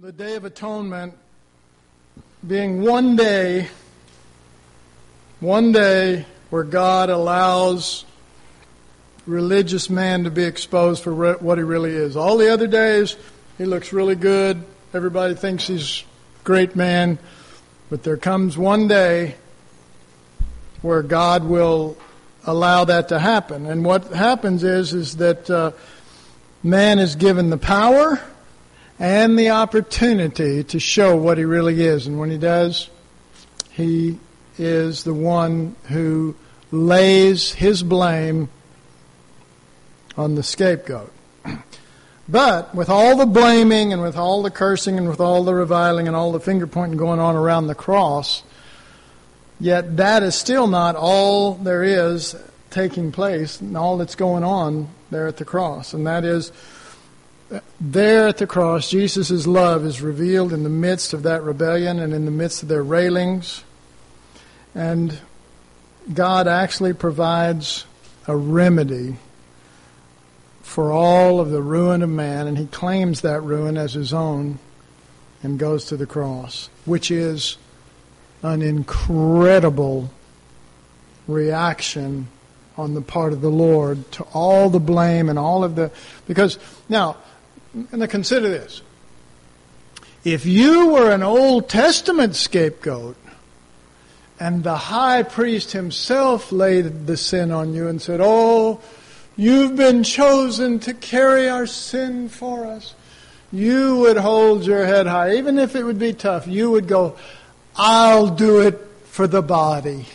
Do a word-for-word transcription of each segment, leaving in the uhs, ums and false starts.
The Day of Atonement being one day, one day where God allows religious man to be exposed for re- what he really is. All the other days, he looks really good. Everybody thinks he's a great man. But there comes one day where God will allow that to happen. And what happens is, is that uh, man is given the power and the opportunity to show what he really is. And when he does, he is the one who lays his blame on the scapegoat. But with all the blaming and with all the cursing and with all the reviling and all the finger pointing going on around the cross, yet that is still not all there is taking place and all that's going on there at the cross. And that is, there at the cross, Jesus' love is revealed in the midst of that rebellion and in the midst of their railings. And God actually provides a remedy for all of the ruin of man, and he claims that ruin as his own and goes to the cross, which is an incredible reaction on the part of the Lord to all the blame and all of the... Because, now, and consider this. If you were an Old Testament scapegoat and the high priest himself laid the sin on you and said, "Oh, you've been chosen to carry our sin for us," you would hold your head high. Even if it would be tough, you would go, "I'll do it for the body."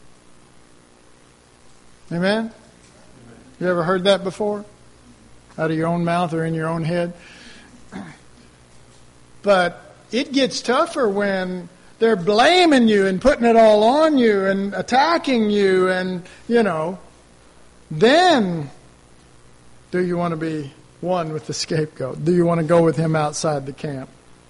Amen? You ever heard that before? Out of your own mouth or in your own head? But it gets tougher when they're blaming you and putting it all on you and attacking you and, you know, then do you want to be one with the scapegoat? Do you want to go with him outside the camp?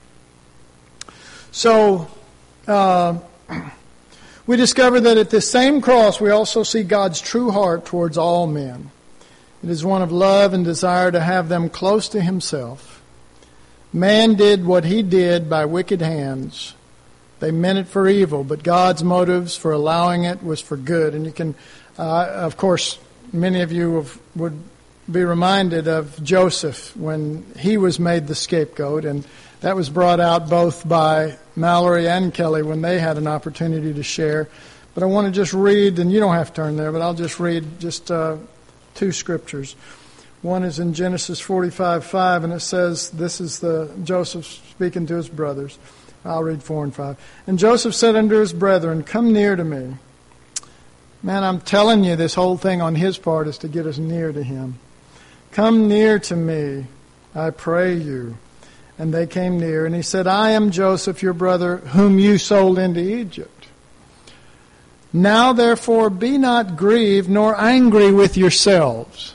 So, uh, we discover that at this same cross we also see God's true heart towards all men. It is one of love and desire to have them close to himself. Man did what he did by wicked hands. They meant it for evil, but God's motives for allowing it was for good. And you can, uh, of course, many of you have, would be reminded of Joseph when he was made the scapegoat, and that was brought out both by Mallory and Kelly when they had an opportunity to share. But I want to just read, and you don't have to turn there, but I'll just read just uh, two scriptures. One is in Genesis forty-five five, and it says, this is the Joseph speaking to his brothers. I'll read four and five. "And Joseph said unto his brethren, Come near to me." Man, I'm telling you, this whole thing on his part is to get us near to him. "Come near to me, I pray you." And they came near, and he said, "I am Joseph, your brother, whom you sold into Egypt. Now therefore be not grieved, nor angry with yourselves."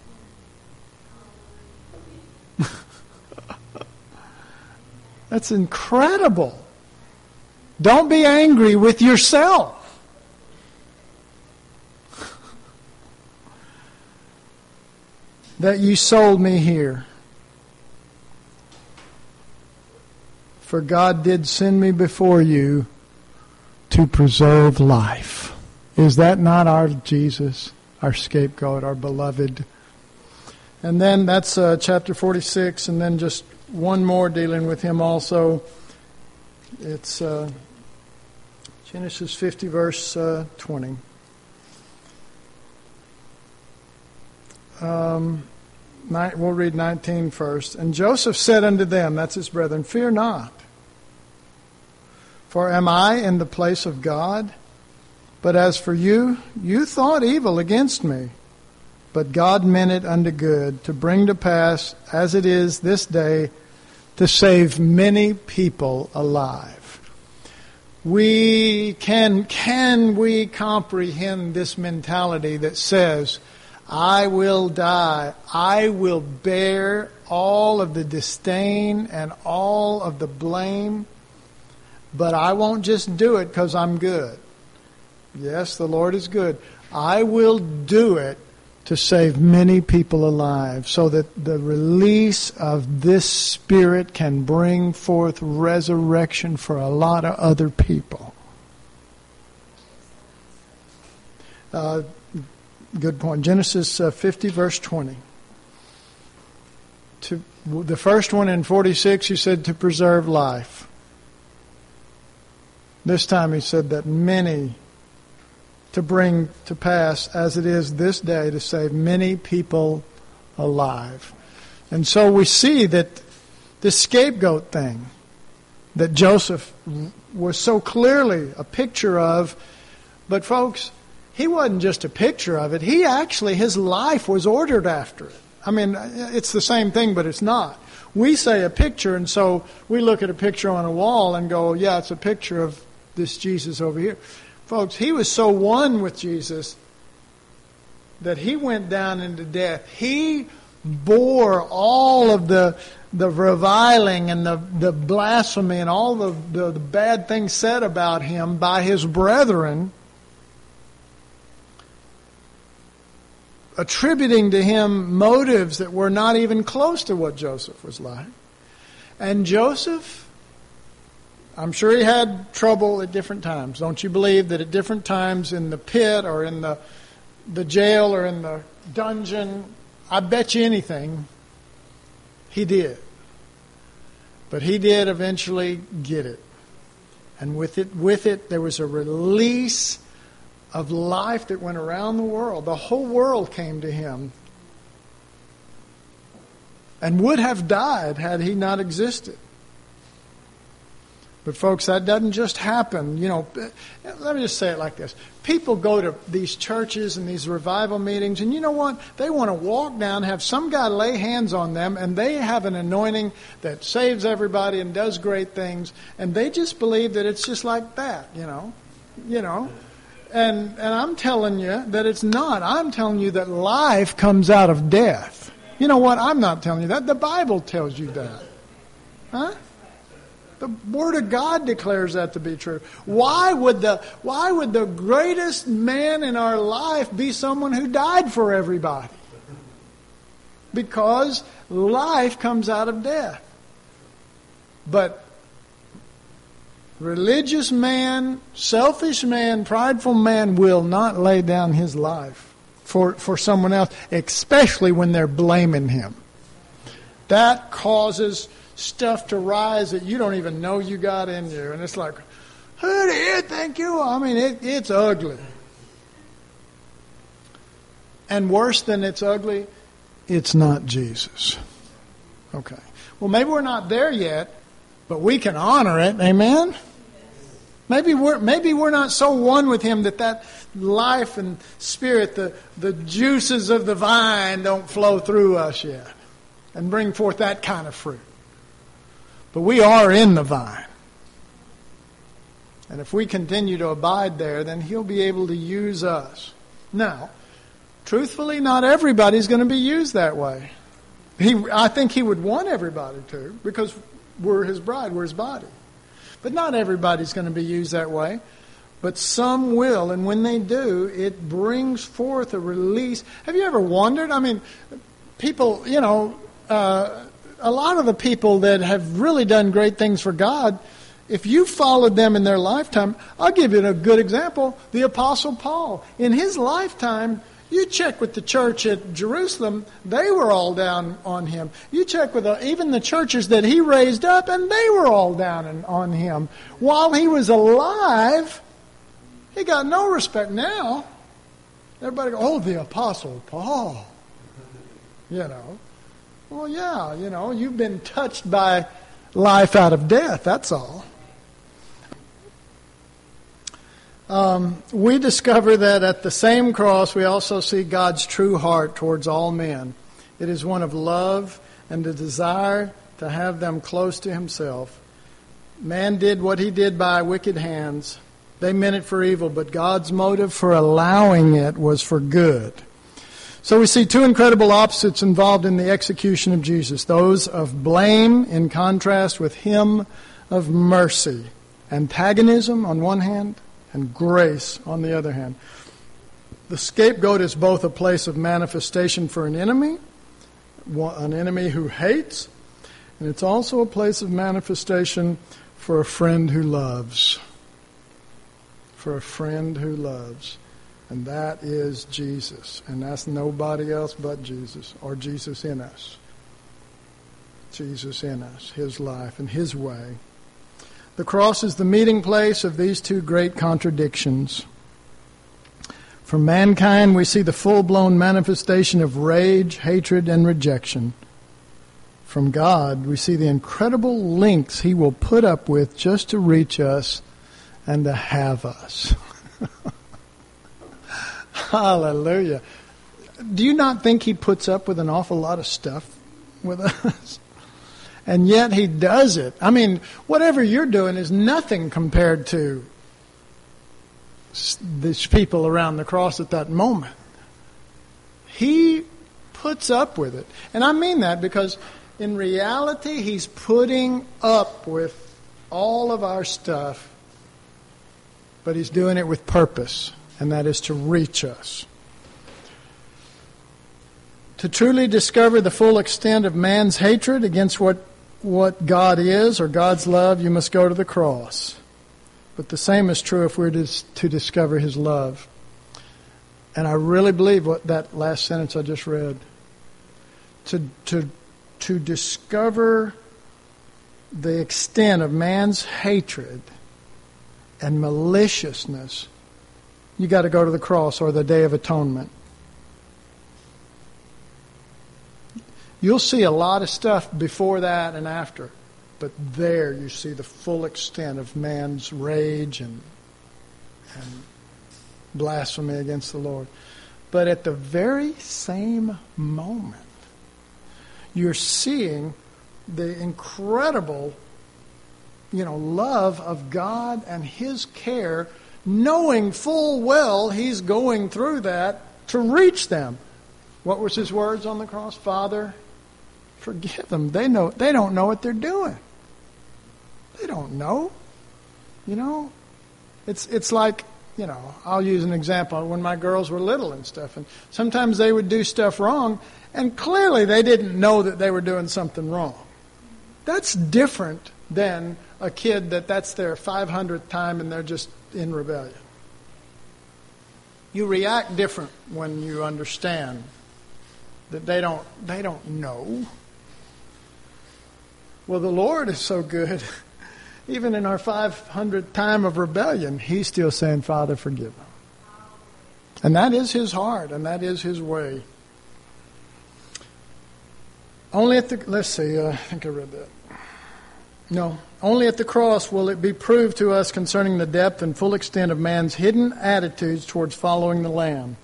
That's incredible. Don't be angry with yourself. "That you sold me here. For God did send me before you to preserve life." Is that not our Jesus, our scapegoat, our beloved? And then that's uh, chapter forty-six, and then just one more dealing with him also. It's uh, Genesis fifty, verse uh, twenty. Um, we'll read nineteen first. "And Joseph said unto them," that's his brethren, "Fear not. For am I in the place of God? But as for you, you thought evil against me. But God meant it unto good, to bring to pass, as it is this day, to save many people alive." We can, can we comprehend this mentality that says, I will die, I will bear all of the disdain and all of the blame, but I won't just do it because I'm good. Yes, the Lord is good. I will do it to save many people alive, so that the release of this Spirit can bring forth resurrection for a lot of other people. Uh, good point. Genesis uh, fifty, verse twenty. To, the first one in forty-six, he said to preserve life. This time he said that many, to bring to pass as it is this day, to save many people alive. And so we see that this scapegoat thing that Joseph was so clearly a picture of, but folks, he wasn't just a picture of it. He actually, his life was ordered after it. I mean, it's the same thing, but it's not. We say a picture, and so we look at a picture on a wall and go, yeah, it's a picture of this Jesus over here. Folks, he was so one with Jesus that he went down into death. He bore all of the the reviling and the, the blasphemy and all the, the, the bad things said about him by his brethren, attributing to him motives that were not even close to what Joseph was like. And Joseph, I'm sure he had trouble at different times. Don't you believe that at different times in the pit or in the the jail or in the dungeon, I bet you anything, he did. But he did eventually get it. And with it, with it, there was a release of life that went around the world. The whole world came to him and would have died had he not existed. But folks, that doesn't just happen. You know, let me just say it like this. People go to these churches and these revival meetings, and you know what? They want to walk down, have some guy lay hands on them, and they have an anointing that saves everybody and does great things, and they just believe that it's just like that, you know. You know. And and I'm telling you that it's not. I'm telling you that life comes out of death. You know what? I'm not telling you that. The Bible tells you that. Huh? The Word of God declares that to be true. Why would the why would the greatest man in our life be someone who died for everybody? Because life comes out of death. But religious man, selfish man, prideful man will not lay down his life for, for someone else, especially when they're blaming him. That causes stuff to rise that you don't even know you got in you. And it's like, who do you think you are? I mean, it, it's ugly. And worse than it's ugly, it's not Jesus. Okay. Well, maybe we're not there yet, but we can honor it. Amen? Maybe we're maybe we're not so one with him that that life and spirit, the, the juices of the vine don't flow through us yet and bring forth that kind of fruit. But we are in the vine. And if we continue to abide there, then he'll be able to use us. Now, truthfully, not everybody's going to be used that way. He, I think he would want everybody to, because we're his bride, we're his body. But not everybody's going to be used that way. But some will, and when they do, it brings forth a release. Have you ever wondered? I mean, people, you know, uh, a lot of the people that have really done great things for God, if you followed them in their lifetime, I'll give you a good example. The Apostle Paul. In his lifetime, you check with the church at Jerusalem, they were all down on him. You check with the, even the churches that he raised up, and they were all down in, on him. While he was alive, he got no respect. Now, everybody go, oh, the Apostle Paul. You know. Well, yeah, you know, you've been touched by life out of death, that's all. Um, we discover that at the same cross we also see God's true heart towards all men. It is one of love and the desire to have them close to himself. Man did what he did by wicked hands. They meant it for evil, but God's motive for allowing it was for good. So we see two incredible opposites involved in the execution of Jesus. Those of blame in contrast with him of mercy. Antagonism on one hand, and grace on the other hand. the scapegoat is both a place of manifestation for an enemy, an enemy who hates, and it's also a place of manifestation for a friend who loves. For a friend who loves. And that is Jesus. And that's nobody else but Jesus, or Jesus in us. Jesus in us, His life and His way. The cross is the meeting place of these two great contradictions. From mankind, we see the full-blown manifestation of rage, hatred, and rejection. From God, we see the incredible lengths He will put up with just to reach us and to have us. Hallelujah. Do you not think He puts up with an awful lot of stuff with us? And yet He does it. I mean, whatever you're doing is nothing compared to these people around the cross at that moment. He puts up with it. And I mean that because in reality, He's putting up with all of our stuff, but He's doing it with purpose, and that is to reach us. To truly discover the full extent of man's hatred against what, what God is or God's love, you must go to the cross. But the same is true if we're to, to discover His love. And I really believe what that last sentence I just read. To, to, to discover the extent of man's hatred and maliciousness, you got to go to the cross or the Day of Atonement. You'll see a lot of stuff before that and after. But there you see the full extent of man's rage and, and blasphemy against the Lord. But at the very same moment, you're seeing the incredible, you know, love of God and His care, knowing full well He's going through that to reach them. What was His words on the cross? Father, forgive them. They know they don't know what they're doing. They don't know. You know, it's it's like, you know, I'll use an example. When my girls were little and stuff, and sometimes they would do stuff wrong, and clearly they didn't know that they were doing something wrong. That's different than a kid that that's their five hundredth time and they're just in rebellion. You react different when you understand that they don't they don't know. Well, the Lord is so good. Even in our five hundredth time of rebellion, He's still saying, Father, forgive them. And that is His heart, and that is His way. Only at the, let's see, uh, I think I read that. No, only at the cross will it be proved to us concerning the depth and full extent of man's hidden attitudes towards following the Lamb.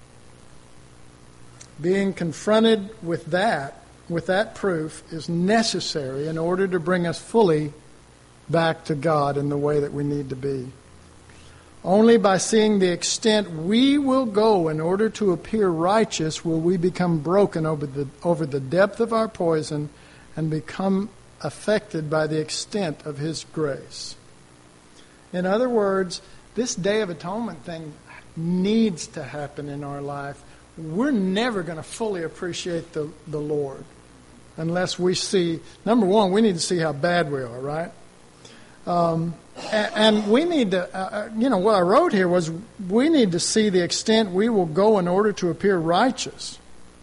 Being confronted with that, with that proof, is necessary in order to bring us fully back to God in the way that we need to be. Only by seeing the extent we will go in order to appear righteous will we become broken over the, over the depth of our poison and become affected by the extent of His grace. In other words, this Day of Atonement thing needs to happen in our life. We're never going to fully appreciate the, the Lord unless we see, number one, we need to see how bad we are, right? Um, and, and we need to, uh, you know, what I wrote here was we need to see the extent we will go in order to appear righteous.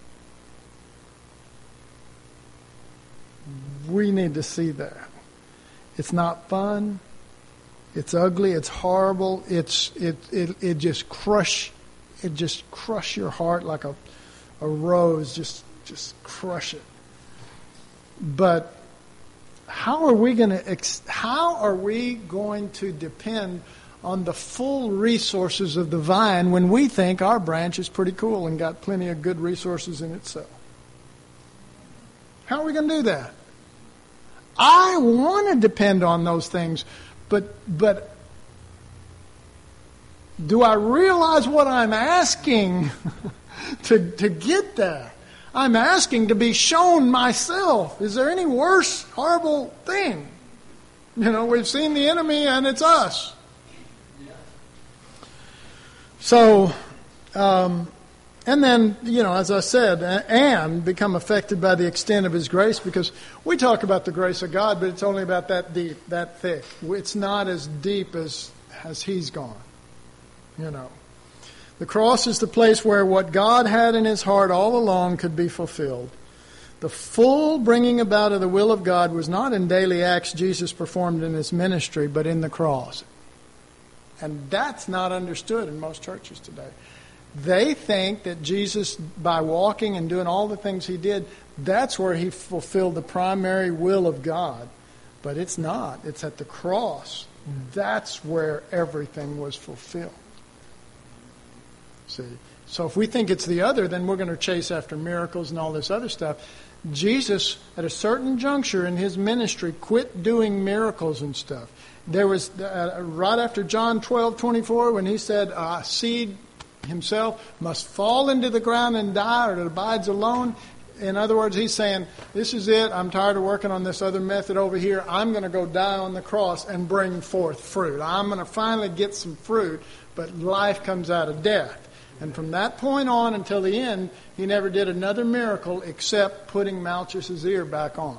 We need to see that. It's not fun. It's ugly. It's horrible. It's it it it just crush it just crush your heart like a a rose. Just just crush it. But how are we going to how are we going to depend on the full resources of the vine when we think our branch is pretty cool and got plenty of good resources in itself? How are we going to do that? I want to depend on those things, but but do I realize what I'm asking to to get that? I'm asking to be shown myself. Is there any worse horrible thing? You know, we've seen the enemy and it's us. So, Um, and then, you know, as I said, and become affected by the extent of His grace, because we talk about the grace of God, but it's only about that deep, that thick. It's not as deep as, as He's gone, you know. The cross is the place where what God had in His heart all along could be fulfilled. The full bringing about of the will of God was not in daily acts Jesus performed in His ministry, but in the cross. And that's not understood in most churches today. They think that Jesus, by walking and doing all the things He did, that's where He fulfilled the primary will of God. But it's not. It's at the cross. That's where everything was fulfilled. See? So if we think it's the other, then we're going to chase after miracles and all this other stuff. Jesus, at a certain juncture in His ministry, quit doing miracles and stuff. There was, uh, right after John twelve twenty-four, when He said, uh, seed Himself must fall into the ground and die, or it abides alone. In other words, He's saying, this is it. I'm tired of working on this other method over here. I'm going to go die on the cross and bring forth fruit. I'm going to finally get some fruit, but life comes out of death. And from that point on until the end, He never did another miracle except putting Malchus's ear back on.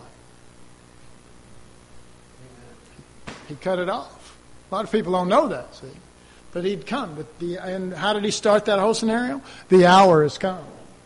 He cut it off. A lot of people don't know that, see. But He'd come. But the, and how did He start that whole scenario? The hour has come.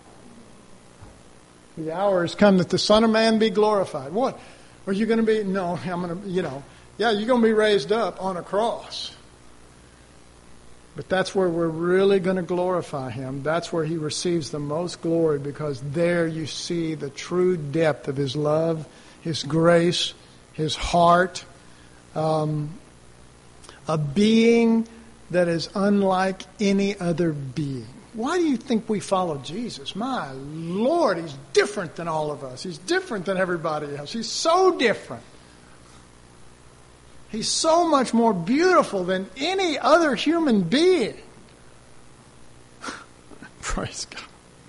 The hour has come that the Son of Man be glorified. What? Are you going to be? No, I'm going to, you know. Yeah, you're going to be raised up on a cross. But that's where we're really going to glorify Him. That's where He receives the most glory, because there you see the true depth of His love, His grace, His heart, um, a being that is unlike any other being. Why do you think we follow Jesus? My Lord, He's different than all of us. He's different than everybody else. He's so different. He's so much more beautiful than any other human being. Praise God.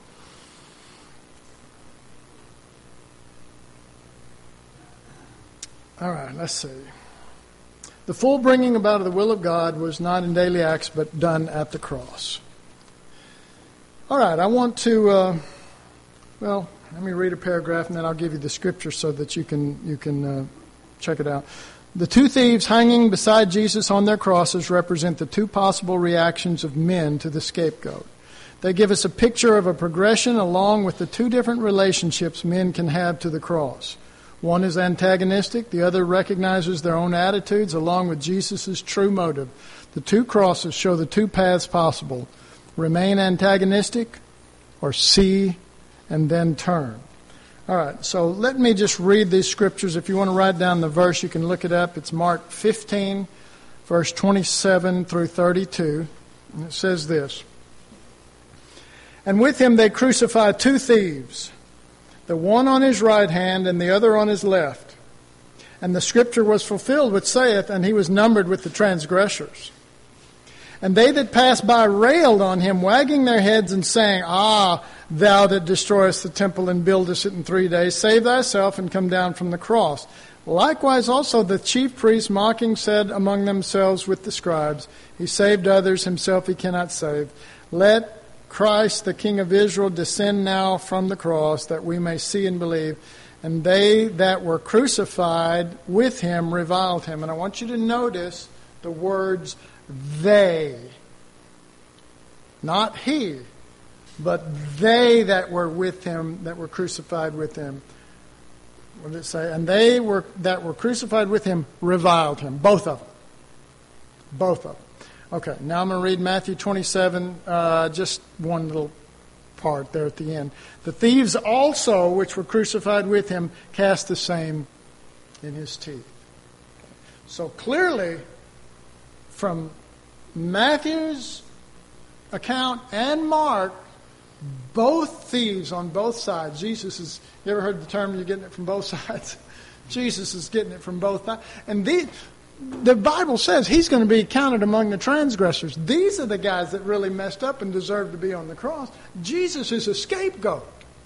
All right, let's see. The full bringing about of the will of God was not in daily acts, but done at the cross. All right, I want to, uh, well, let me read a paragraph and then I'll give you the scripture so that you can you can uh, check it out. The two thieves hanging beside Jesus on their crosses represent the two possible reactions of men to the scapegoat. They give us a picture of a progression along with the two different relationships men can have to the cross. One is antagonistic, the other recognizes their own attitudes along with Jesus' true motive. The two crosses show the two paths possible: remain antagonistic or see and then turn. All right, so let me just read these scriptures. If you want to write down the verse, you can look it up. It's Mark fifteen, verse twenty-seven through thirty-two. And it says this: And with Him they crucified two thieves, the one on His right hand and the other on His left. And the scripture was fulfilled which saith, And He was numbered with the transgressors. And they that passed by railed on Him, wagging their heads and saying, Ah, thou that destroyest the temple and buildest it in three days, save thyself and come down from the cross. Likewise also the chief priests mocking said among themselves with the scribes, He saved others, Himself He cannot save. Let Christ, the King of Israel, descend now from the cross, that we may see and believe. And they that were crucified with Him reviled Him. And I want you to notice the words they. Not He, but they that were with Him, that were crucified with Him. What did it say? And they were that were crucified with Him reviled Him. Both of them. Both of them. Okay, now I'm going to read Matthew twenty-seven, uh, just one little part there at the end. The thieves also, which were crucified with Him, cast the same in His teeth. So clearly, from Matthew's account and Mark, both thieves on both sides. Jesus is, you ever heard the term, you're getting it from both sides? Jesus is getting it from both sides. And the, the Bible says He's going to be counted among the transgressors. These are the guys that really messed up and deserve to be on the cross. Jesus is a scapegoat.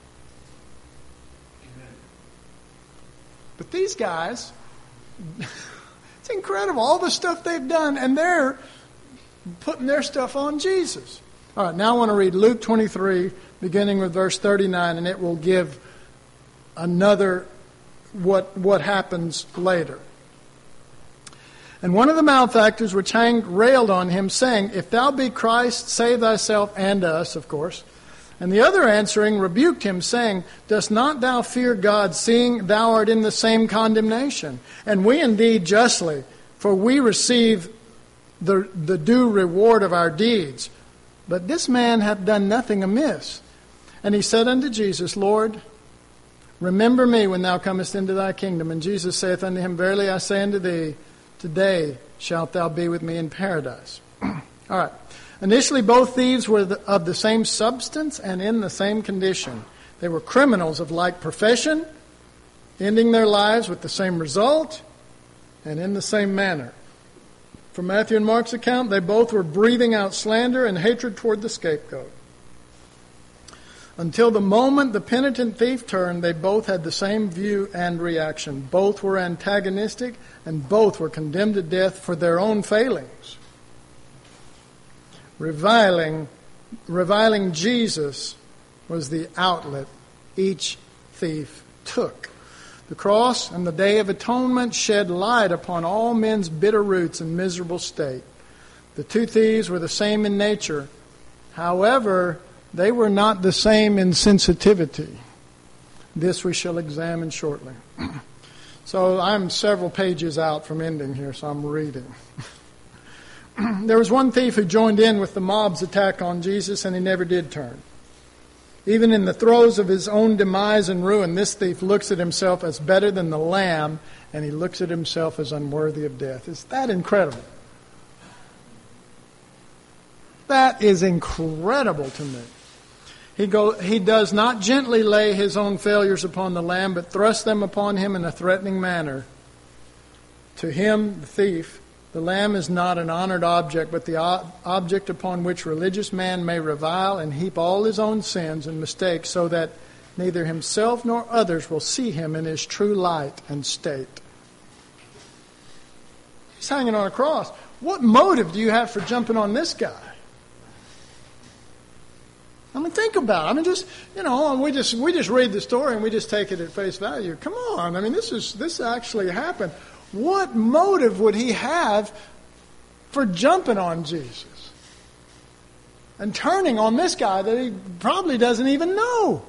Amen. But these guys, it's incredible, all the stuff they've done, and they're putting their stuff on Jesus. All right, now I want to read Luke twenty-three, beginning with verse thirty-nine, and it will give another what what happens later. And one of the malefactors which hanged railed on him, saying, If thou be Christ, save thyself and us, of course. And the other answering rebuked him, saying, Dost not thou fear God, seeing thou art in the same condemnation? And we indeed justly, for we receive the, the due reward of our deeds. But this man hath done nothing amiss. And he said unto Jesus, Lord, remember me when thou comest into thy kingdom. And Jesus saith unto him, Verily I say unto thee, today shalt thou be with me in paradise. All right. Initially, both thieves were the, of the same substance and in the same condition. They were criminals of like profession, ending their lives with the same result and in the same manner. From Matthew and Mark's account, they both were breathing out slander and hatred toward the scapegoat. Until the moment the penitent thief turned, they both had the same view and reaction. Both were antagonistic, and both were condemned to death for their own failings. Reviling, reviling Jesus was the outlet each thief took. The cross and the Day of Atonement shed light upon all men's bitter roots and miserable state. The two thieves were the same in nature. However, they were not the same in sensitivity. This we shall examine shortly. So I'm several pages out from ending here, so I'm reading. There was one thief who joined in with the mob's attack on Jesus, and he never did turn. Even in the throes of his own demise and ruin, this thief looks at himself as better than the lamb, and he looks at himself as unworthy of death. Is that incredible? That is incredible to me. He go, he does not gently lay his own failures upon the lamb, but thrusts them upon him in a threatening manner. To him, the thief, the lamb is not an honored object, but the object upon which religious man may revile and heap all his own sins and mistakes, so that neither himself nor others will see him in his true light and state. He's hanging on a cross. What motive do you have for jumping on this guy? I mean, think about it. I mean, just, you know, we just we just read the story and we just take it at face value. Come on. I mean, this is this actually happened. What motive would he have for jumping on Jesus and turning on this guy that he probably doesn't even know?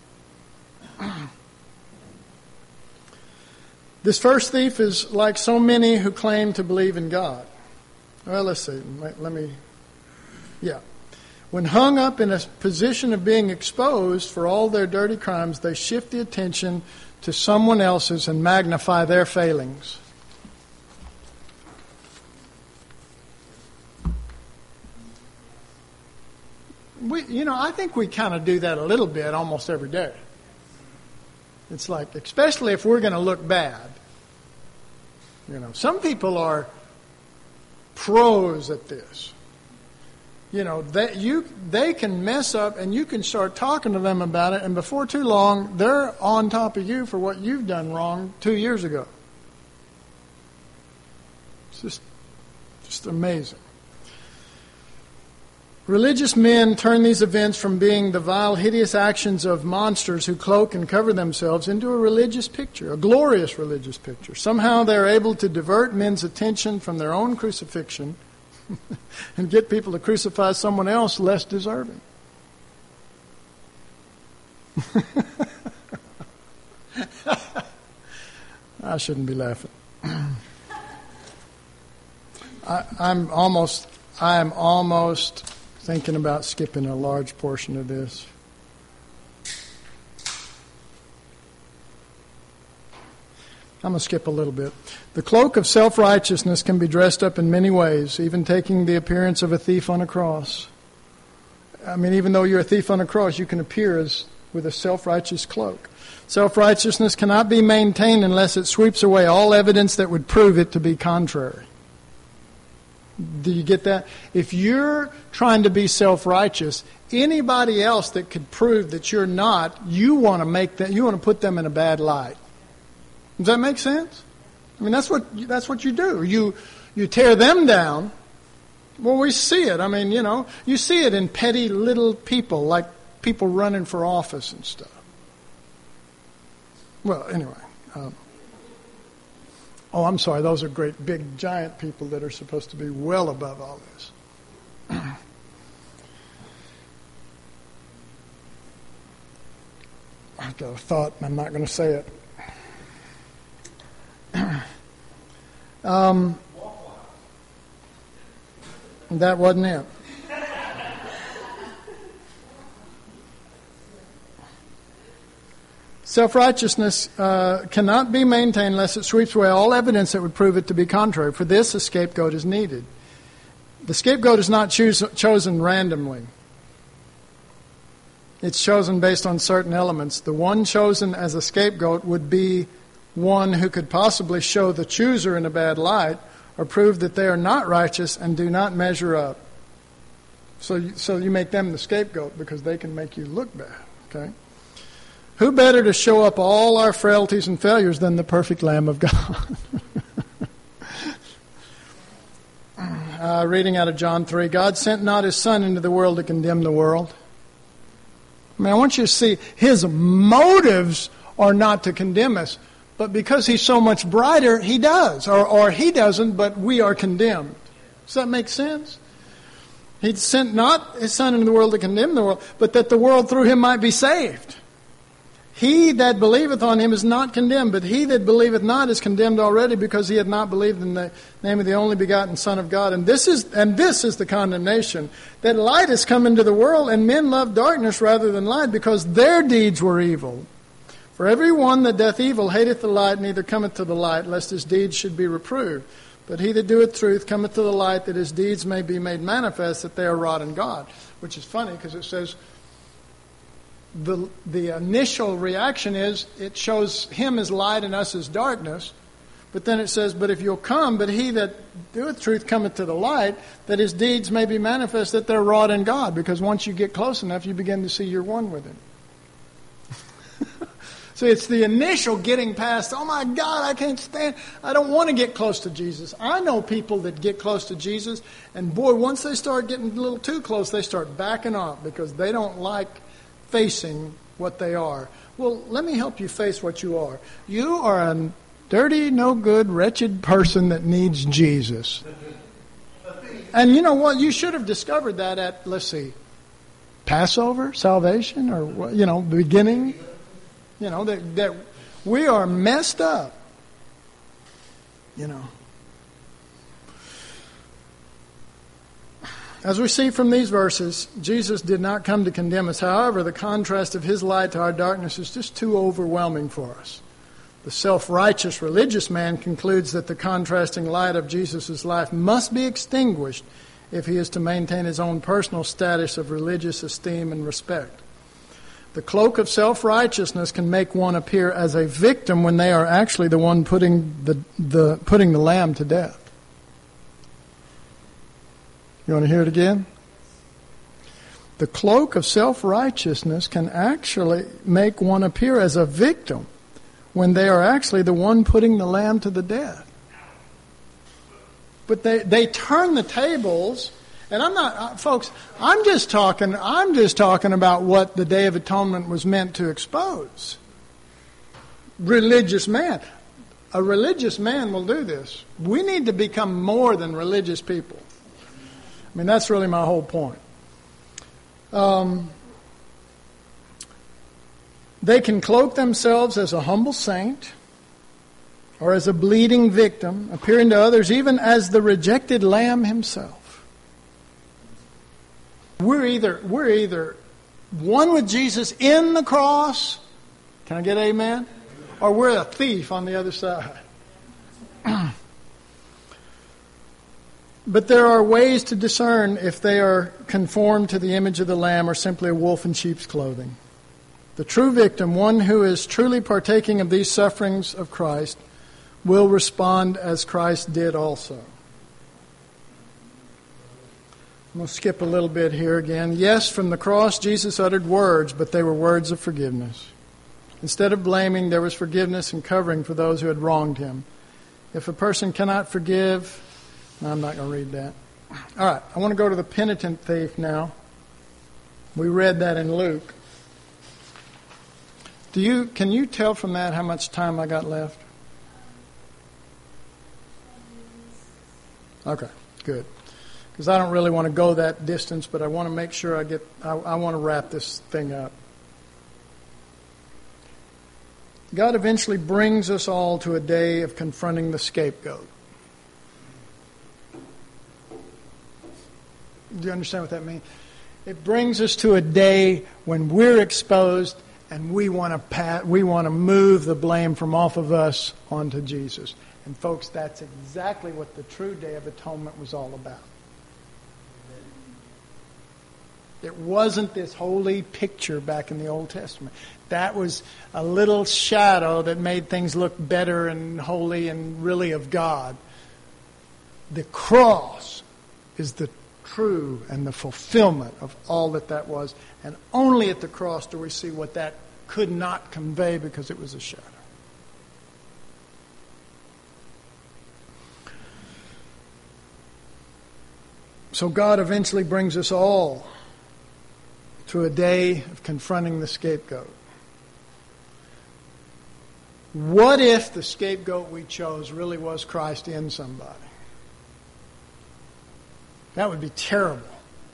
This first thief is like so many who claim to believe in God. Well, let's see. Let, let me, yeah. When hung up in a position of being exposed for all their dirty crimes, they shift the attention to someone else's and magnify their failings. We, you know, I think we kind of do that a little bit almost every day. It's like, especially if we're going to look bad. You know, some people are pros at this. You know, that you they can mess up and you can start talking to them about it, and before too long, they're on top of you for what you've done wrong two years ago. It's just, just amazing. Religious men turn these events from being the vile, hideous actions of monsters who cloak and cover themselves into a religious picture, a glorious religious picture. Somehow they're able to divert men's attention from their own crucifixion and get people to crucify someone else less deserving. I shouldn't be laughing. I, I'm almost, I am almost thinking about skipping a large portion of this. I'm going to skip a little bit. The cloak of self-righteousness can be dressed up in many ways, even taking the appearance of a thief on a cross. I mean, even though you're a thief on a cross, you can appear as with a self-righteous cloak. Self-righteousness cannot be maintained unless it sweeps away all evidence that would prove it to be contrary. Do you get that? If you're trying to be self-righteous, anybody else that could prove that you're not, you want to make that, you want to put them in a bad light. Does that make sense? I mean, that's what that's what you do. You you tear them down, Well, we see it. I mean, you know, you see it in petty little people, like people running for office and stuff. Well, anyway. Um, oh, I'm sorry. Those are great big giant people that are supposed to be well above all this. I've got a thought, and I'm not going to say it. um, that wasn't it. Self-righteousness uh, cannot be maintained unless it sweeps away all evidence that would prove it to be contrary. For this, a scapegoat is needed. The scapegoat is not choose, chosen randomly. It's chosen based on certain elements. The one chosen as a scapegoat would be one who could possibly show the chooser in a bad light or prove that they are not righteous and do not measure up. So you, so you make them the scapegoat because they can make you look bad. Okay? Who better to show up all our frailties and failures than the perfect Lamb of God? uh, reading out of John three, God sent not his Son into the world to condemn the world. I mean, I want you to see his motives are not to condemn us, but because he's so much brighter, he does. Or, or he doesn't, but we are condemned. Does that make sense? He sent not his Son into the world to condemn the world, but that the world through him might be saved. He that believeth on him is not condemned, but he that believeth not is condemned already, because he had not believed in the name of the only begotten Son of God. And this is and this is the condemnation, that light has come into the world, and men love darkness rather than light, because their deeds were evil. For every one that doth evil hateth the light, neither cometh to the light, lest his deeds should be reproved. But he that doeth truth cometh to the light, that his deeds may be made manifest, that they are wrought in God. Which is funny, because it says, The the initial reaction is it shows him as light and us as darkness. But then it says, but if you'll come, but he that doeth truth cometh to the light, that his deeds may be manifest, that they're wrought in God. Because once you get close enough, you begin to see you're one with him. So it's the initial getting past, oh my God, I can't stand, I don't want to get close to Jesus. I know people that get close to Jesus, and boy, once they start getting a little too close, they start backing off because they don't like facing what they are. Well, let me help you face what you are. You are a dirty, no good, wretched person that needs Jesus. And you know what? You should have discovered that at, let's see, Passover, salvation, or, you know, beginning. You know, that, that we are messed up. You know. As we see from these verses, Jesus did not come to condemn us. However, the contrast of his light to our darkness is just too overwhelming for us. The self-righteous religious man concludes that the contrasting light of Jesus' life must be extinguished if he is to maintain his own personal status of religious esteem and respect. The cloak of self-righteousness can make one appear as a victim when they are actually the one putting the, the putting the lamb to death. You want to hear it again? The cloak of self-righteousness can actually make one appear as a victim when they are actually the one putting the lamb to the death. But they, they turn the tables, and I'm not, uh, folks, I'm just talking, I'm just talking about what the Day of Atonement was meant to expose. Religious man. A religious man will do this. We need to become more than religious people. I mean, that's really my whole point. Um, they can cloak themselves as a humble saint or as a bleeding victim, appearing to others even as the rejected lamb himself. We're either, we're either one with Jesus in the cross, can I get amen? Or we're a thief on the other side. But there are ways to discern if they are conformed to the image of the Lamb or simply a wolf in sheep's clothing. The true victim, one who is truly partaking of these sufferings of Christ, will respond as Christ did also. I'm going to skip a little bit here again. Yes, from the cross Jesus uttered words, but they were words of forgiveness. Instead of blaming, there was forgiveness and covering for those who had wronged him. If a person cannot forgive... No, I'm not going to read that. All right, I want to go to the penitent thief now. We read that in Luke. Do you can you tell from that how much time I got left? Okay, good. Because I don't really want to go that distance, but I want to make sure I get, I, I want to wrap this thing up. God eventually brings us all to a day of confronting the scapegoat. Do you understand what that means? It brings us to a day when we're exposed and we want to pat, we want to move the blame from off of us onto Jesus. And folks, that's exactly what the true Day of Atonement was all about. It wasn't this holy picture back in the Old Testament. That was a little shadow that made things look better and holy and really of God. The cross is the true and the fulfillment of all that that was. And only at the cross do we see what that could not convey because it was a shadow. So God eventually brings us all to a day of confronting the scapegoat. What if the scapegoat we chose really was Christ in somebody? That would be terrible.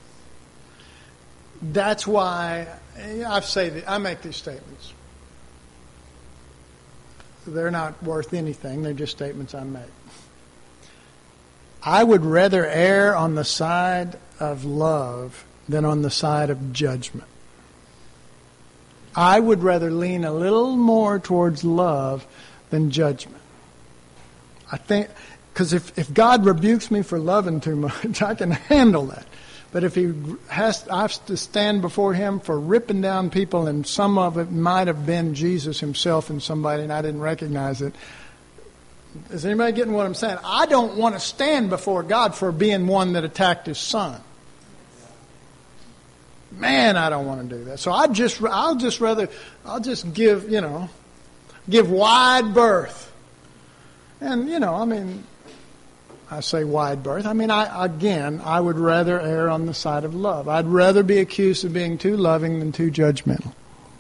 That's why I say that I make these statements. They're not worth anything. They're just statements I make. I would rather err on the side of love than on the side of judgment. I would rather lean a little more towards love than judgment. I think, because if, if God rebukes me for loving too much, I can handle that. But if he has, I have to stand before him for ripping down people, and some of it might have been Jesus himself and somebody, and I didn't recognize it. Is anybody getting what I'm saying? I don't want to stand before God for being one that attacked his son. Man, I don't want to do that. So I just, I'll just rather, I'll just give, you know, give wide berth. And, you know, I mean, I say wide berth. I mean, I, again, I would rather err on the side of love. I'd rather be accused of being too loving than too judgmental.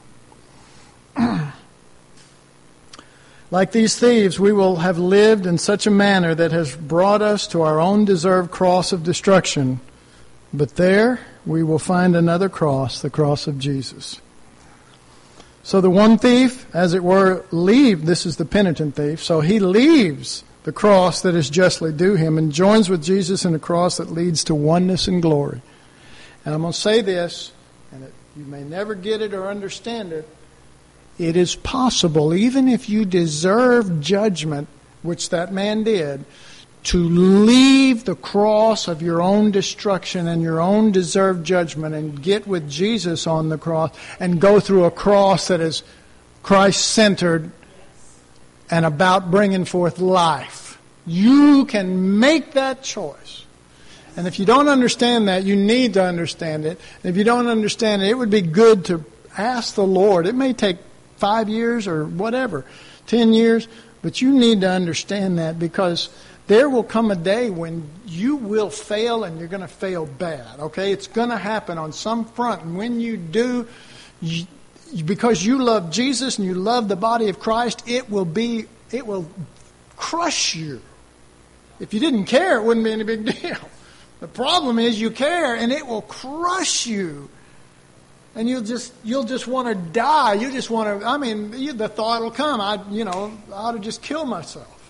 Like these thieves, we will have lived in such a manner that has brought us to our own deserved cross of destruction. But there we will find another cross, the cross of Jesus. So the one thief, as it were, leave. This is the penitent thief. So he leaves the cross that is justly due him and joins with Jesus in a cross that leads to oneness and glory. And I'm going to say this, and it, you may never get it or understand it. It is possible, even if you deserve judgment, which that man did, to leave the cross of your own destruction and your own deserved judgment and get with Jesus on the cross and go through a cross that is Christ-centered and about bringing forth life. You can make that choice. And if you don't understand that, you need to understand it. And if you don't understand it, it would be good to ask the Lord. It may take five years or whatever, ten years, but you need to understand that, because there will come a day when you will fail, and you're going to fail bad, okay? It's going to happen on some front, and when you do, you, because you love Jesus and you love the body of Christ, it will be, it will crush you. If you didn't care, it wouldn't be any big deal. The problem is you care, and it will crush you. And you'll just you'll just want to die. You just want to. I mean, you, the thought will come. I you know I ought to just kill myself.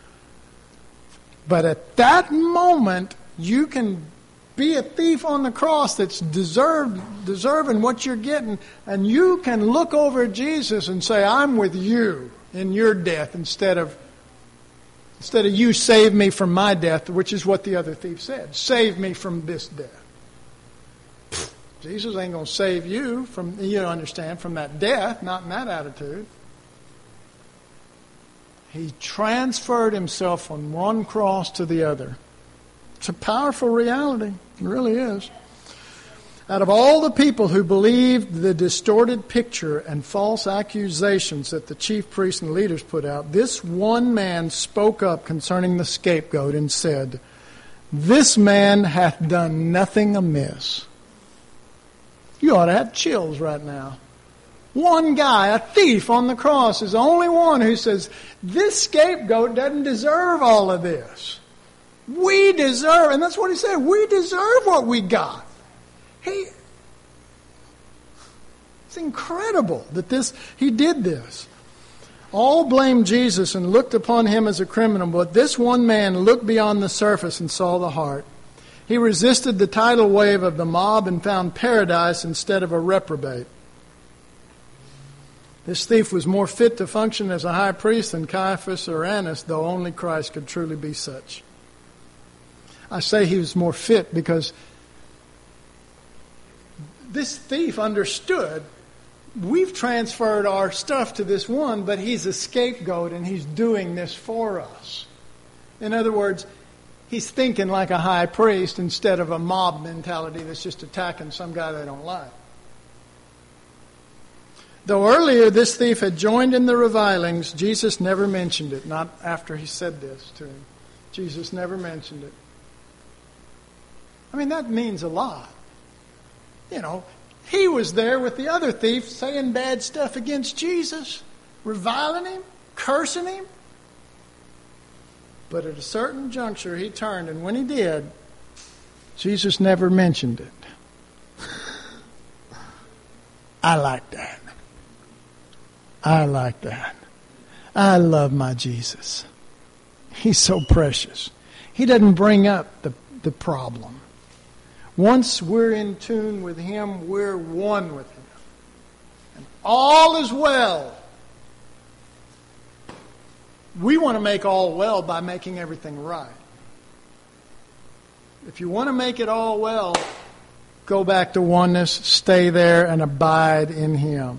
But at that moment, you can be a thief on the cross that's deserved deserving what you're getting, and you can look over at Jesus and say, "I'm with you in your death," instead of instead of you save me from my death, which is what the other thief said. Save me from this death. Jesus ain't going to save you from, you understand, from that death, not in that attitude. He transferred himself from one cross to the other. It's a powerful reality. It really is. Out of all the people who believed the distorted picture and false accusations that the chief priests and leaders put out, this one man spoke up concerning the scapegoat and said, This man hath done nothing amiss. You ought to have chills right now. One guy, a thief on the cross, is the only one who says, this scapegoat doesn't deserve all of this. We deserve, and that's what he said, we deserve what we got. He, it's incredible that this he did this. All blamed Jesus and looked upon him as a criminal, but this one man looked beyond the surface and saw the heart. He resisted the tidal wave of the mob and found paradise instead of a reprobate. This thief was more fit to function as a high priest than Caiaphas or Annas, though only Christ could truly be such. I say he was more fit because this thief understood we've transferred our stuff to this one, but he's a scapegoat and he's doing this for us. In other words, he's thinking like a high priest instead of a mob mentality that's just attacking some guy they don't like. Though earlier this thief had joined in the revilings, Jesus never mentioned it, not after he said this to him. Jesus never mentioned it. I mean, that means a lot. You know, he was there with the other thief saying bad stuff against Jesus, reviling him, cursing him. But at a certain juncture, he turned, and when he did, Jesus never mentioned it. I like that. I like that. I love my Jesus. He's so precious. He doesn't bring up the, the problem. Once we're in tune with him, we're one with him. And all is well. We want to make all well by making everything right. If you want to make it all well, go back to oneness, stay there, and abide in him.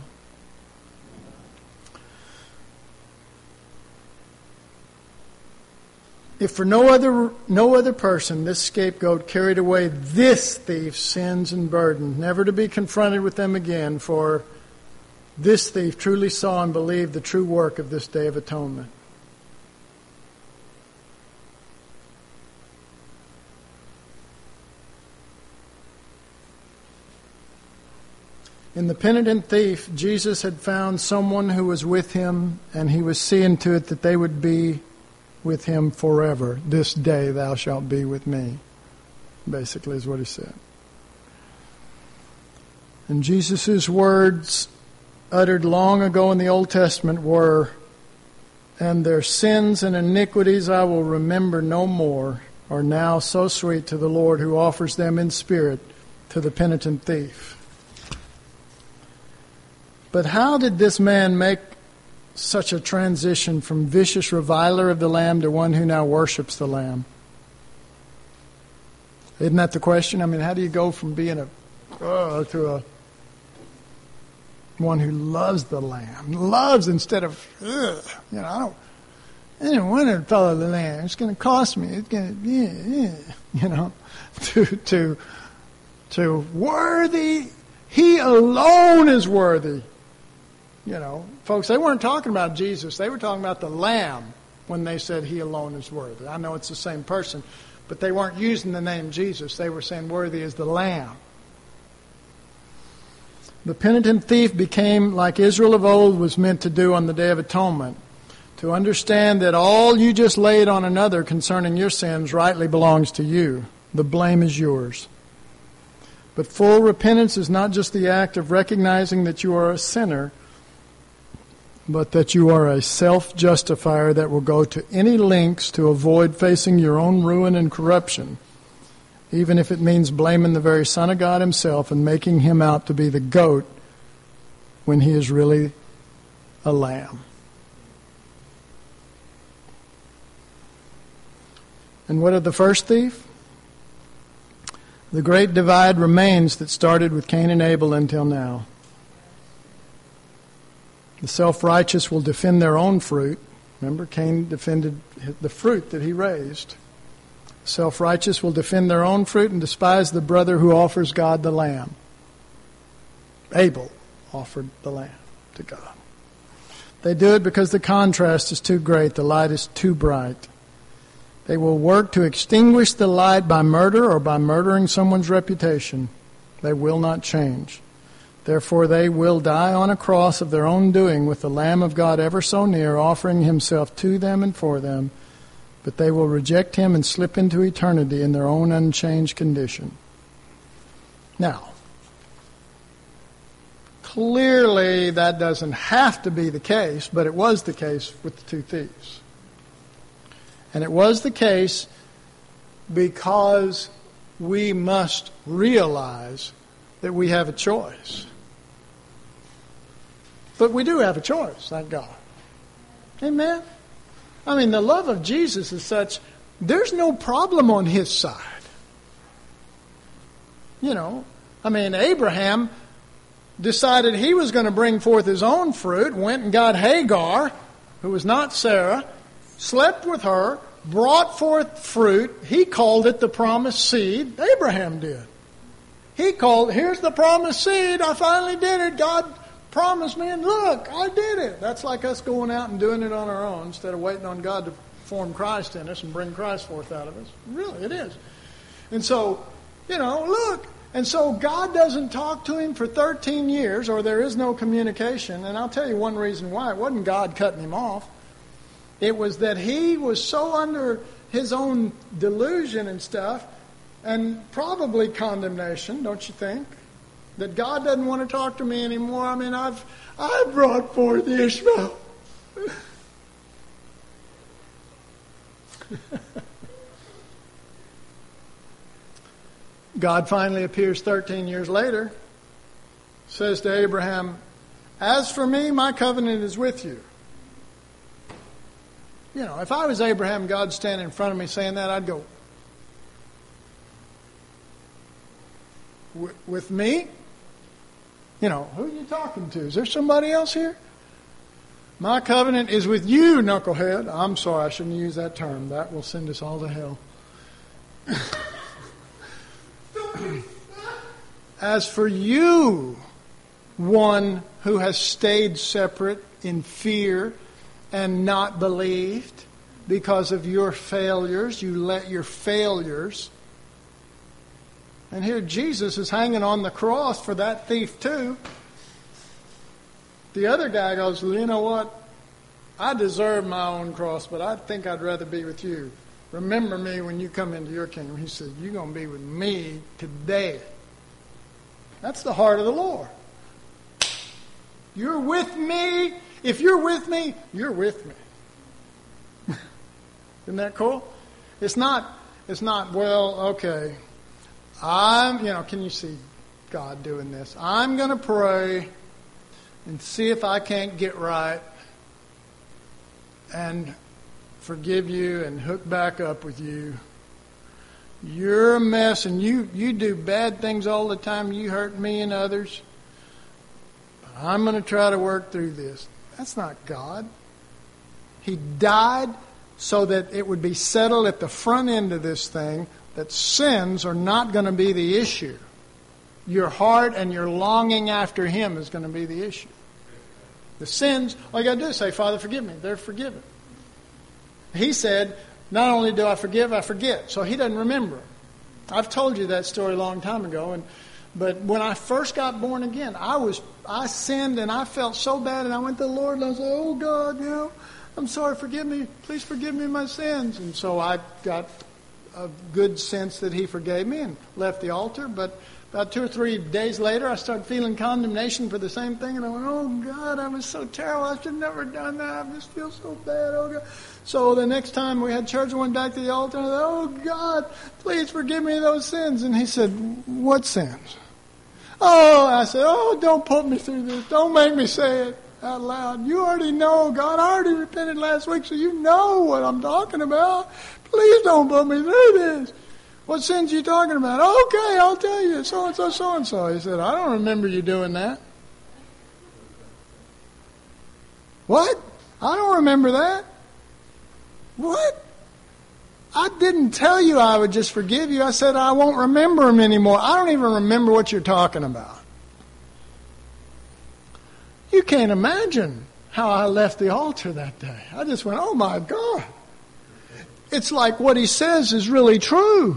If for no other no other person this scapegoat carried away this thief's sins and burden, never to be confronted with them again, for this thief truly saw and believed the true work of this Day of Atonement. In the penitent thief, Jesus had found someone who was with him, and he was seeing to it that they would be with him forever. This day thou shalt be with me, basically is what he said. And Jesus' words uttered long ago in the Old Testament were, and their sins and iniquities I will remember no more, are now so sweet to the Lord who offers them in spirit to the penitent thief. But how did this man make such a transition from vicious reviler of the Lamb to one who now worships the Lamb? Isn't that the question? I mean, how do you go from being a uh, to a one who loves the Lamb, loves instead of ugh, you know? I don't, I didn't want to follow the Lamb. It's going to cost me. It's going to, yeah, yeah, you know, to to to worthy. He alone is worthy. You know, folks, they weren't talking about Jesus. They were talking about the Lamb when they said he alone is worthy. I know it's the same person, but they weren't using the name Jesus. They were saying worthy is the Lamb. The penitent thief became like Israel of old was meant to do on the Day of Atonement, to understand that all you just laid on another concerning your sins rightly belongs to you. The blame is yours. But full repentance is not just the act of recognizing that you are a sinner, but that you are a self-justifier that will go to any lengths to avoid facing your own ruin and corruption, even if it means blaming the very Son of God himself and making him out to be the goat when he is really a lamb. And what of the first thief? The great divide remains that started with Cain and Abel until now. The self-righteous will defend their own fruit. Remember, Cain defended the fruit that he raised. Self-righteous will defend their own fruit and despise the brother who offers God the lamb. Abel offered the lamb to God. They do it because the contrast is too great, the light is too bright. They will work to extinguish the light by murder or by murdering someone's reputation. They will not change. Therefore they will die on a cross of their own doing with the Lamb of God ever so near, offering himself to them and for them. But they will reject him and slip into eternity in their own unchanged condition. Now, clearly that doesn't have to be the case, but it was the case with the two thieves. And it was the case because we must realize that we have a choice. But we do have a choice, thank God. Amen? I mean, the love of Jesus is such, there's no problem on his side. You know, I mean, Abraham decided he was going to bring forth his own fruit, went and got Hagar, who was not Sarah, slept with her, brought forth fruit. He called it the promised seed. Abraham did. He called, here's the promised seed. I finally did it. God promised me, and look, I did it. That's like us going out and doing it on our own instead of waiting on God to form Christ in us and bring Christ forth out of us. Really, it is. And so, you know, look. And so God doesn't talk to him for thirteen years, or there is no communication. And I'll tell you one reason why. It wasn't God cutting him off. It was that he was so under his own delusion and stuff, and probably condemnation, don't you think? That God doesn't want to talk to me anymore. I mean, I've I brought forth Ishmael. God finally appears thirteen years later, says to Abraham, as for me, my covenant is with you. You know, if I was Abraham, God standing in front of me saying that, I'd go, with me? You know, who are you talking to? Is there somebody else here? My covenant is with you, knucklehead. I'm sorry, I shouldn't use that term. That will send us all to hell. As for you, one who has stayed separate in fear and not believed because of your failures, you let your failures. And here Jesus is hanging on the cross for that thief too. The other guy goes, well, you know what? I deserve my own cross, but I think I'd rather be with you. Remember me when you come into your kingdom. He said, you're going to be with me today. That's the heart of the Lord. You're with me. If you're with me, you're with me. Isn't that cool? It's not, it's not, well, okay. I'm, you know, can you see God doing this? I'm going to pray and see if I can't get right and forgive you and hook back up with you. You're a mess and you, you do bad things all the time. You hurt me and others. But I'm going to try to work through this. That's not God. He died so that it would be settled at the front end of this thing that sins are not going to be the issue. Your heart and your longing after him is going to be the issue. The sins, all you got to do is say, Father, forgive me. They're forgiven. He said, not only do I forgive, I forget. So he doesn't remember. I've told you that story a long time ago. And but when I first got born again, I was I sinned and I felt so bad. And I went to the Lord and I said, oh, God, you know, I'm sorry, forgive me. Please forgive me my sins. And so I got a good sense that he forgave me and left the altar. But about two or three days later, I started feeling condemnation for the same thing. And I went, oh, God, I was so terrible. I should have never done that. I just feel so bad. Oh, God. So the next time we had church, I went back to the altar and I said, oh, God, please forgive me those sins. And he said, what sins? Oh, I said, oh, don't put me through this. Don't make me say it out loud. You already know, God. I already repented last week, so you know what I'm talking about. Please don't put me through this. What sins are you talking about? Okay, I'll tell you. So-and-so, so-and-so. He said, I don't remember you doing that. What? I don't remember that. What? I didn't tell you I would just forgive you. I said I won't remember them anymore. I don't even remember what you're talking about. You can't imagine how I left the altar that day. I just went, oh my God. it's like what he says is really true.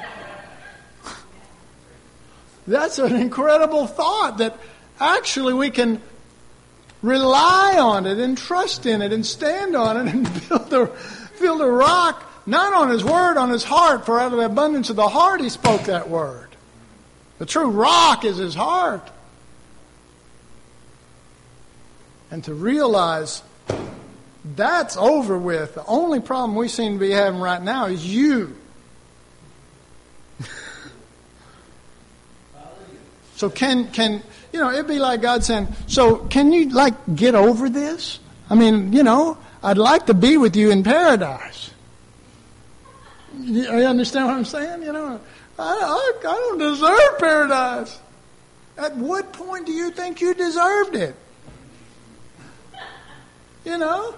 That's an incredible thought, that actually we can rely on it and trust in it and stand on it and build a, build a rock, not on his word, on his heart, for out of the abundance of the heart he spoke that word. The true rock is his heart. And to realize that's over with. The only problem we seem to be having right now is you. So can, can, you know, it'd be like God saying, so can you, like, get over this? I mean, you know, I'd like to be with you in paradise. You, you understand what I'm saying? You know, I, I, I don't deserve paradise. At what point do you think you deserved it? You know?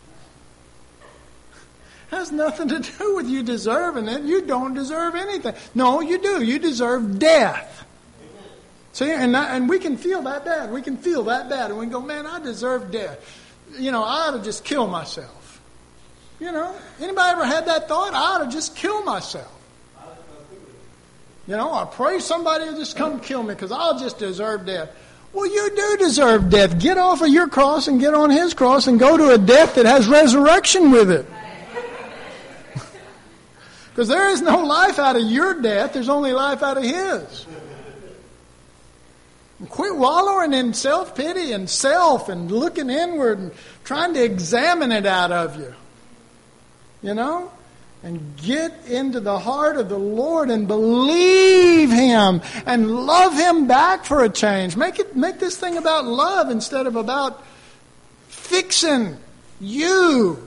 Has nothing to do with you deserving it. You don't deserve anything. No, you do. You deserve death. See, and, and we can feel that bad. We can feel that bad. And we go, man, I deserve death. You know, I ought to just kill myself. You know, anybody ever had that thought? I ought to just kill myself. You know, I pray somebody will just come kill me because I'll just deserve death. Well, you do deserve death. Get off of your cross and get on his cross and go to a death that has resurrection with it. Because there is no life out of your death. There's only life out of his. Quit wallowing in self-pity and self and looking inward and trying to examine it out of you. You know? And get into the heart of the Lord and believe him and love him back for a change. Make it make this thing about love instead of about fixing you.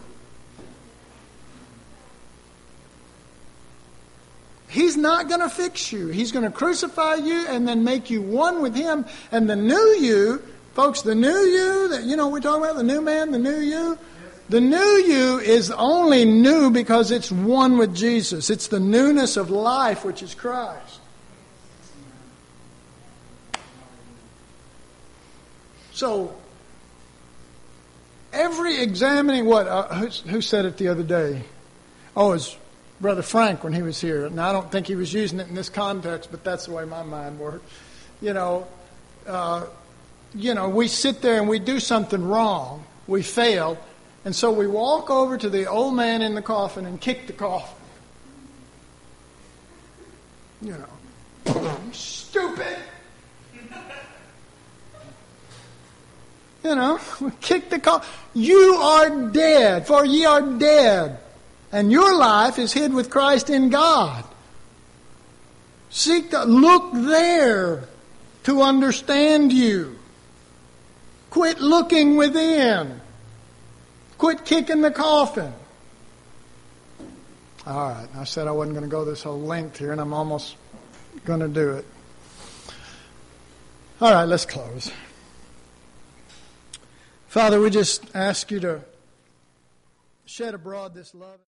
He's not going to fix you. He's going to crucify you and then make you one with him. And the new you, folks, the new you, that you know we're talking about, the new man, the new you. The new you is only new because it's one with Jesus. It's the newness of life, which is Christ. So, every examining, what, uh, who, who said it the other day? Oh, it was Brother Frank when he was here. And I don't think he was using it in this context, but that's the way my mind worked. You know, uh, you know, we sit there and we do something wrong. We fail. And so we walk over to the old man in the coffin and kick the coffin. You know, stupid. You know, we kick the coffin. You are dead, for ye are dead. And your life is hid with Christ in God. Seek to look there to understand you. Quit looking within. Quit kicking the coffin. All right, I said I wasn't going to go this whole length here, and I'm almost going to do it. All right, let's close. Father, we just ask you to shed abroad this love.